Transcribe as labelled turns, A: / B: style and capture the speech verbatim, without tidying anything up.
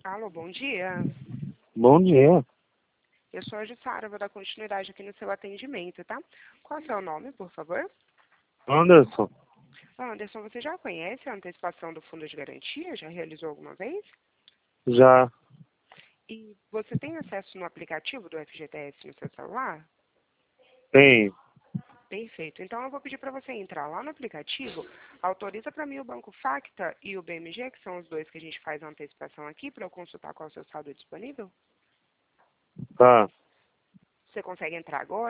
A: Alô, bom dia.
B: Bom dia.
A: Eu sou a Jussara, vou dar continuidade aqui no seu atendimento, tá? Qual é o seu nome, por favor?
B: Anderson.
A: Anderson, você já conhece a antecipação do fundo de garantia? Já realizou alguma vez?
B: Já.
A: E você tem acesso no aplicativo do F G T S no seu celular?
B: Tem.
A: Perfeito. Então eu vou pedir para você entrar lá no aplicativo, autoriza para mim o Banco Facta e o B M G, que são os dois que a gente faz a antecipação aqui, para eu consultar qual é o seu saldo disponível?
B: Tá.
A: Você consegue entrar agora?